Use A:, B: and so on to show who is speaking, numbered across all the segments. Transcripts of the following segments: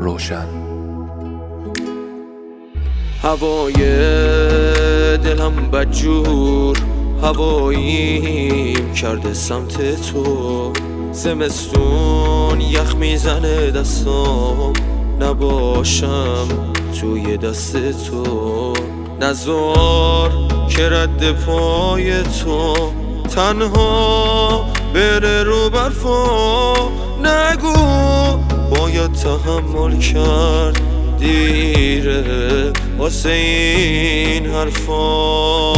A: روشن.
B: هوای دلم بدجور هواییم کرده سمت تو، زمستون یخ میزنه دستام، نباشم توی دست تو. نزار که رد پای تو تنها بره رو برفا، نگو باید تحمل کرد، دیره واسه این حرفا.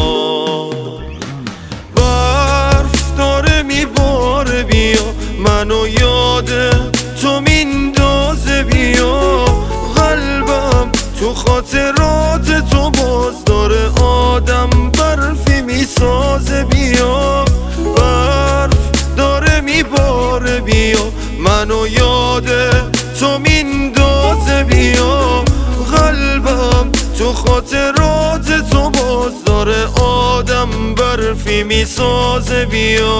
B: برف داره میباره بیا، منو یاده تو میندازه بیا، قلبم تو خاطرات تو باز داره آدم برفی میسازه بیا. برف داره میباره بیا، منو یاده تو میندازه بیا، قلبم تو خاطرات تو باز داره آدم برفی میسازه بیا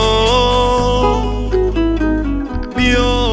B: بیا.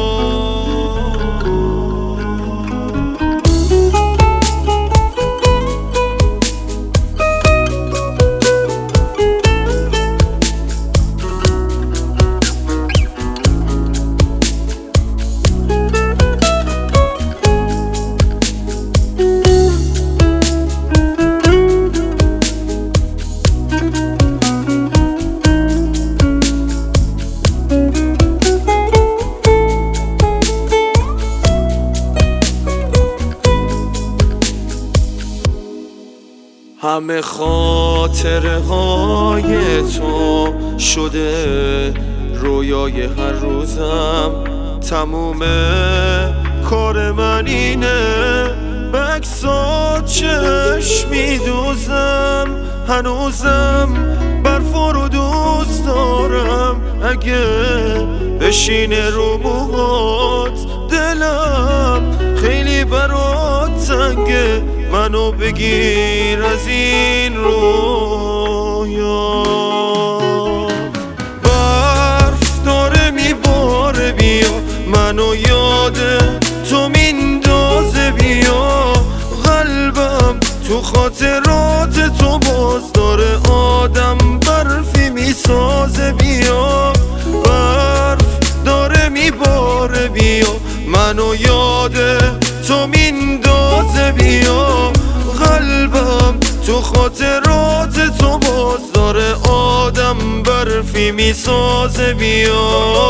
B: همه خاطره های تو شده رویای هر روزم، تموم کار من اینه بکسات چشم میدوزم، هنوزم برفا رو دوست دارم، اگه بشینه رو موهات دلم خیلی برات تنگه، منو بگیر از این رویات. برف داره میباره بیا، منو یاده تو میندازه بیا، قلبم تو خاطرات تو باز داره آدم برفی میسازه بیا. برف داره میباره بیا، منو یاده تو میندازه بیا، قلبم تو خاطرات تو باز داره آدم برفی میسازه بیا.